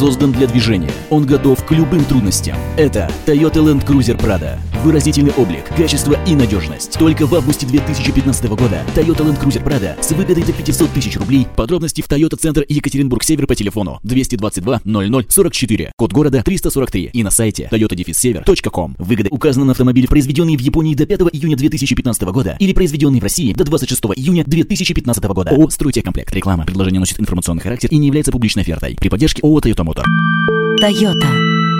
создан для движения. Он готов к любым трудностям. Это Toyota Land Cruiser Prado. Выразительный облик, качество и надежность. Только в августе 2015 года Toyota Land Cruiser Prado с выгодой до 500 тысяч рублей. Подробности в Toyota Центр Екатеринбург-Север по телефону 222 00 44. Код города 343 и на сайте toyota-sever.com. Выгода указана на автомобиль, произведенный в Японии до 5 июня 2015 года или произведенный в России до 26 июня 2015 года. ООО «Стройтехкомплект». Реклама. Предложение носит информационный характер и не является публичной офертой. При поддержке ООО «Toyota Motor». Toyota.